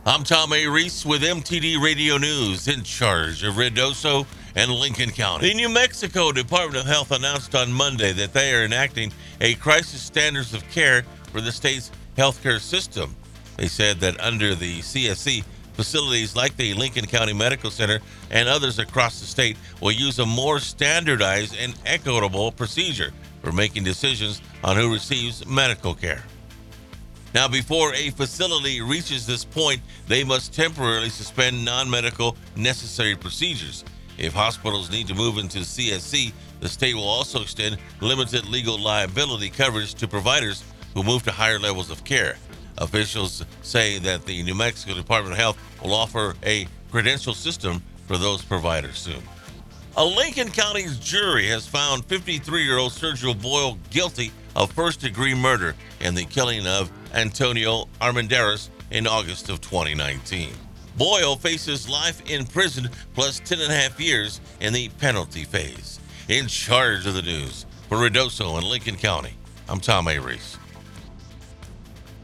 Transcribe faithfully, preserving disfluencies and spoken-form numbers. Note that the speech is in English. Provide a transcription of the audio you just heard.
I'm Tom A. Reese with M T D Radio News, in charge of Reynosa and Lincoln County. The New Mexico Department of Health announced on Monday that they are enacting a crisis standards of care for the state's healthcare system. They said that under the C S C, facilities like the Lincoln County Medical Center and others across the state will use a more standardized and equitable procedure for making decisions on who receives medical care. Now, before a facility reaches this point, they must temporarily suspend non-medical necessary procedures. If hospitals need to move into C S C, the state will also extend limited legal liability coverage to providers who move to higher levels of care. Officials say that the New Mexico Department of Health will offer a credential system for those providers soon. A Lincoln County's jury has found fifty-three-year-old Sergio Boyle guilty of first-degree murder in the killing of Antonio Armendariz in August of twenty nineteen. Boyle faces life in prison plus ten and a half years in the penalty phase. In charge of the news for Reynosa and Lincoln County, I'm Tom A. Reese.